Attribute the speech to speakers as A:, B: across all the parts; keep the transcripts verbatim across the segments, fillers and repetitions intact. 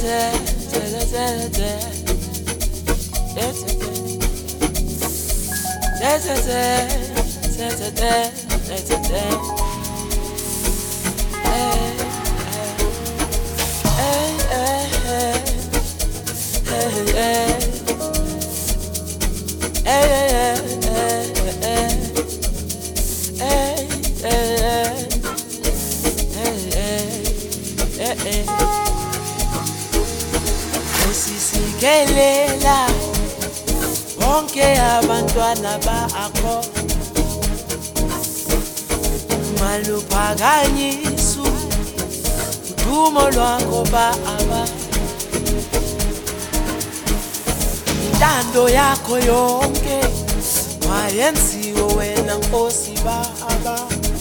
A: Usisikelela bonke abantwana bakho maluphakanyiswa udumo lwakho Baba, intando yakho yonke mayenziwe wena Nkosi Baba,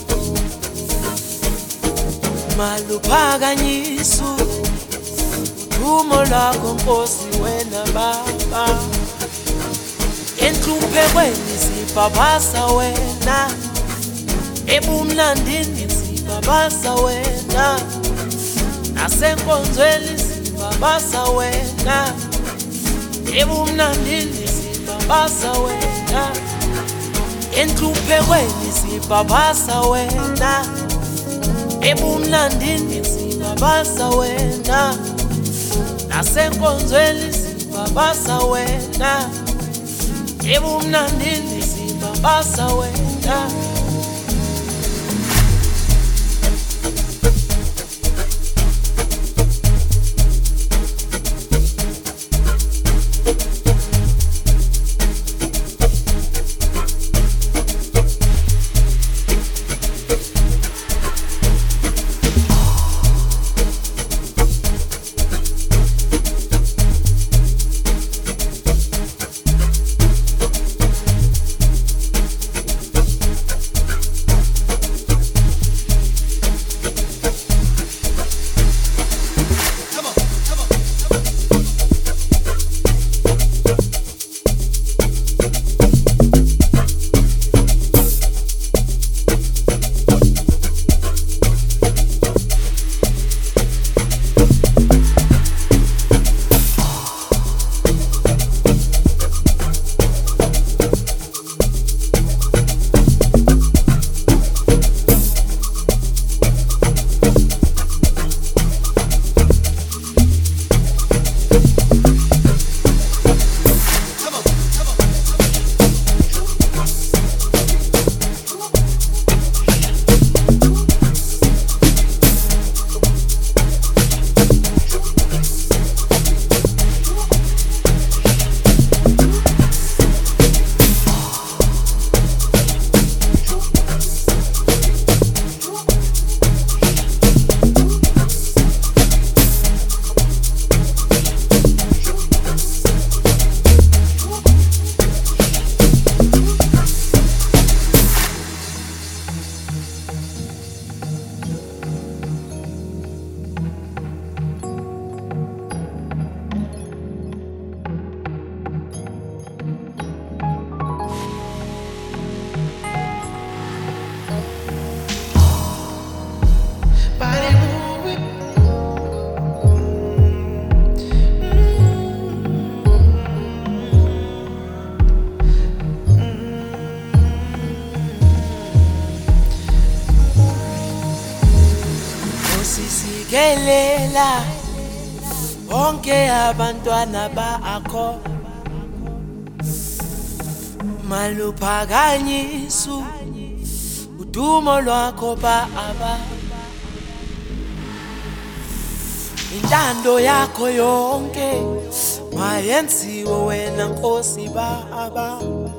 A: maluphakanyiswa udumo lwakho Nkosi wena Baba, enhluphekweni sibhabhasa wena, ebumnandini sibhabhasa wena, nasenkonzweni sibhabhasa wena, ebumnandini sibhabhasa wena, enhluphekweni sibhabhasa wena, ebumnandini sibhabhasa wena, nasenkonzweni sibhabhasa wena, ebumnandini sibhabhasa wena. Usisikelela bonke abantwana bakho maluphakanyiswa udumo lwakho Baba, intando yakho yonke mayenziwe wena Nkosi Baba,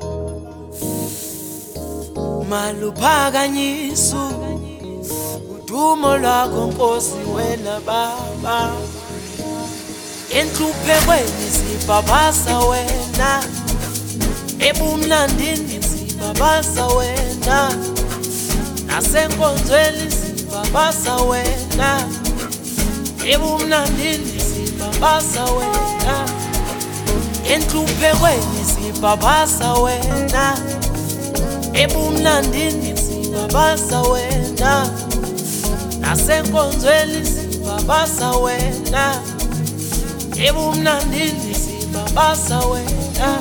A: maluphakanyiswa udumo lwakho Nkosi wena Baba, enhluphekweni sibhabhasa wena, ebumnandini sibhabhasa wena, nasenkonzweni sibhabhasa wena, ebumnandini sibhabhasa wena, enhluphekweni sibhabhasa wena, ebumnandini sibhabhasa wena, nasenkonzweni sibhabhasa wena, ebumnandini sibabasa wena.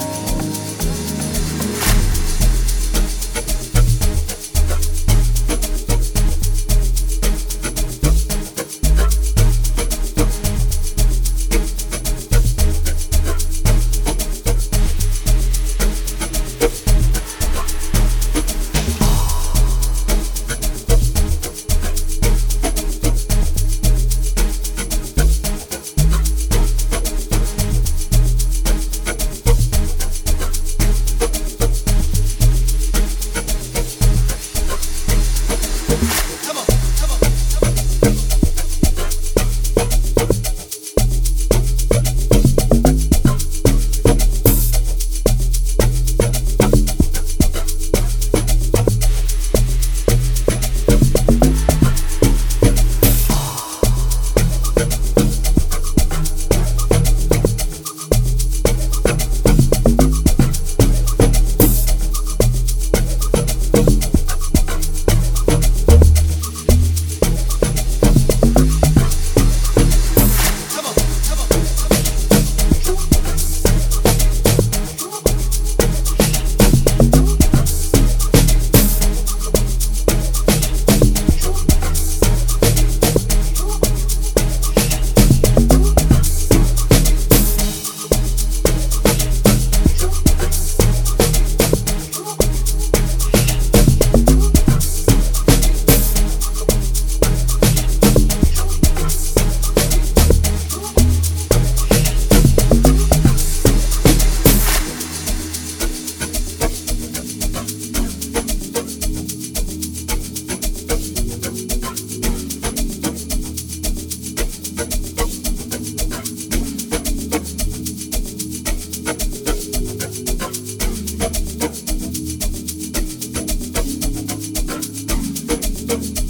B: Thank you.